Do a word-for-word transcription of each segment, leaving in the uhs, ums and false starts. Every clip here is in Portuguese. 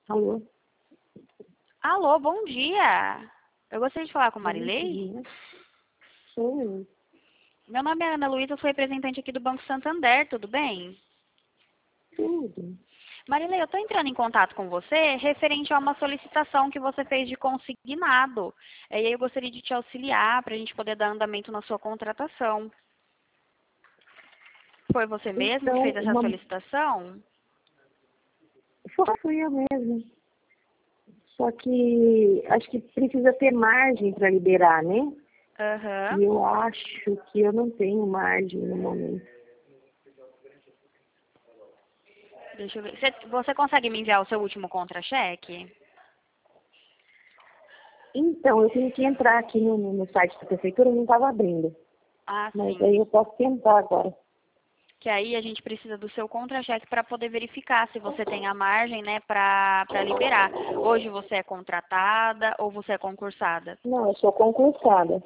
Alô? Alô, bom dia. Eu gostaria de falar com Bom Marilei. dia. Sou eu. Meu nome é Ana Luísa, eu sou representante aqui do Banco Santander, tudo bem? Tudo. Marilei, eu estou entrando em contato com você referente a uma solicitação que você fez de consignado. E aí eu gostaria de te auxiliar para a gente poder dar andamento na sua contratação. Foi você mesmo que Então, fez essa uma... solicitação? só fui eu mesmo. Só que acho que precisa ter margem para liberar, né? Aham. E eu acho que eu não tenho margem no momento. Deixa eu ver. Você, você consegue me enviar o seu último contra-cheque? Então, eu tenho que entrar aqui no, no site da prefeitura, não estava abrindo. Ah, Mas sim. aí eu posso tentar agora. Que aí a gente precisa do seu contra-cheque para poder verificar se você tem a margem, né, para para liberar. Hoje você é contratada ou você é concursada? Não, eu sou concursada.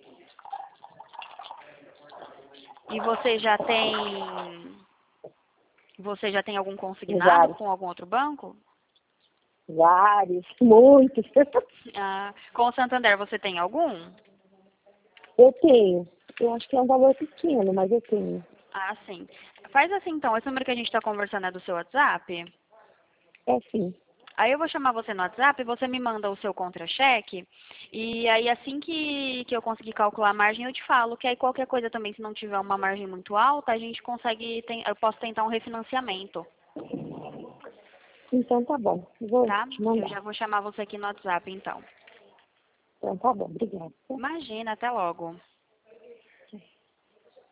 E você já tem você já tem algum consignado Vários. com algum outro banco? Vários. Muitos. Ah, com o Santander você tem algum? Eu tenho. Eu acho que é um valor pequeno, mas eu tenho. Ah, sim. Faz assim então, esse número que a gente está conversando é do seu WhatsApp? É sim. Aí eu vou chamar você no WhatsApp, você me manda o seu contra-cheque, e aí assim que, que eu conseguir calcular a margem, eu te falo, que aí qualquer coisa também, se não tiver uma margem muito alta, a gente consegue, ten- eu posso tentar um refinanciamento, Então tá bom. Vou tá? te Eu mandar. já vou chamar você aqui no WhatsApp, então. Então tá bom. Obrigada. Imagina, até logo.